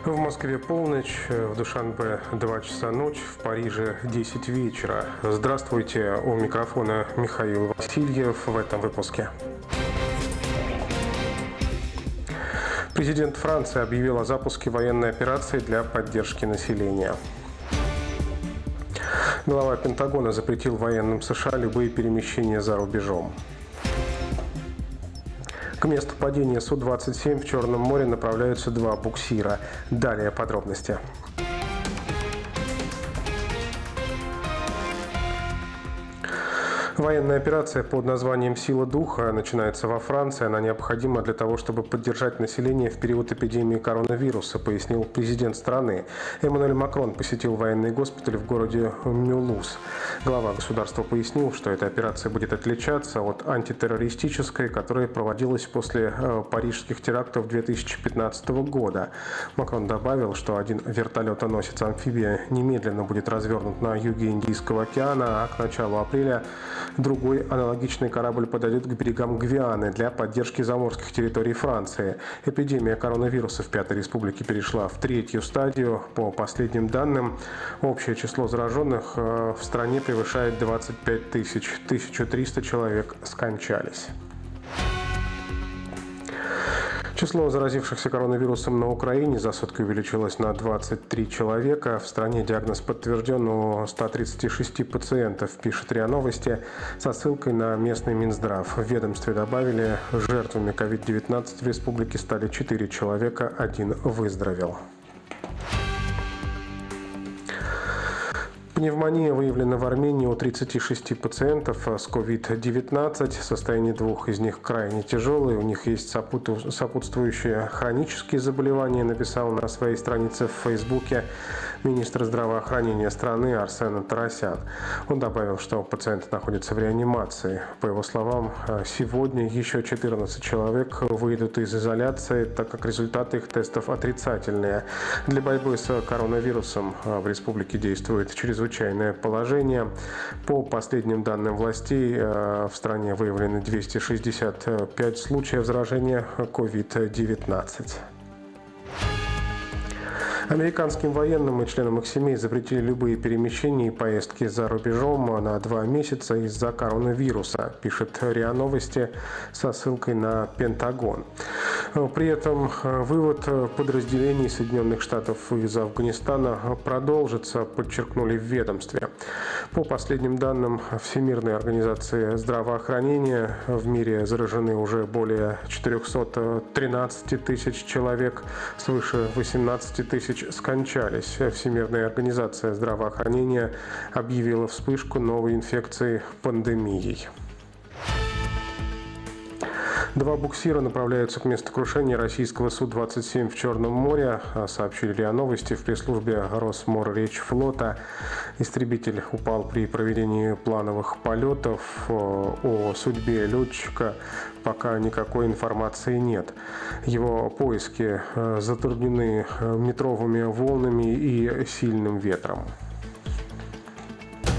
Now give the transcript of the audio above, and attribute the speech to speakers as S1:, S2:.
S1: В Москве полночь, в Душанбе 2 часа ночи, в Париже 10 вечера. Здравствуйте, у микрофона Михаил Васильев в этом выпуске. Президент Франции объявил о запуске военной операции для поддержки населения. Глава Пентагона запретил военным США любые перемещения за рубежом. К месту падения Су-27 в Черном море направляются 2 буксира. Далее подробности. Военная операция под названием «Сила духа» начинается во Франции. Она необходима для того, чтобы поддержать население в период эпидемии коронавируса, пояснил президент страны. Эммануэль Макрон посетил военный госпиталь в городе Мюлуз. Глава государства пояснил, что эта операция будет отличаться от антитеррористической, которая проводилась после парижских терактов 2015 года. Макрон добавил, что один вертолетоносец-амфибия немедленно будет развернут на юге Индийского океана, а к началу апреля другой аналогичный корабль подойдет к берегам Гвианы для поддержки заморских территорий Франции. Эпидемия коронавируса в Пятой Республике перешла в 3-ю стадию. По последним данным, общее число зараженных в стране превышает 25 тысяч. 1300 человек скончались. Число заразившихся коронавирусом на Украине за сутки увеличилось на 23 человека. В стране диагноз подтвержден у 136 пациентов, пишет РИА Новости, со ссылкой на местный Минздрав. В ведомстве добавили, жертвами COVID-19 в республике стали 4 человека, 1 выздоровел. Пневмония выявлена в Армении у 36 пациентов с COVID-19. Состояние 2 из них крайне тяжелое. У них есть сопутствующие хронические заболевания, написал на своей странице в Фейсбуке министр здравоохранения страны Арсен Тарасян. Он добавил, что пациенты находятся в реанимации. По его словам, сегодня еще 14 человек выйдут из изоляции, так как результаты их тестов отрицательные. Для борьбы с коронавирусом в республике действует чрезвычайное положение. По последним данным властей, в стране выявлены 265 случаев заражения COVID-19. Американским военным и членам их семей запретили любые перемещения и поездки за рубежом на 2 месяца из-за коронавируса, пишет РИА Новости со ссылкой на Пентагон. При этом вывод подразделений Соединенных Штатов из Афганистана продолжится, подчеркнули в ведомстве. По последним данным Всемирной организации здравоохранения, в мире заражены уже более 413 тысяч человек, свыше 18 тысяч скончались. Всемирная организация здравоохранения объявила вспышку новой инфекции пандемией. 2 буксира направляются к месту крушения российского Су-27 в Черном море, сообщили РИА Новости в пресс-службе Росморречфлота. Истребитель упал при проведении плановых полетов. О судьбе летчика пока никакой информации нет. Его поиски затруднены метровыми волнами и сильным ветром.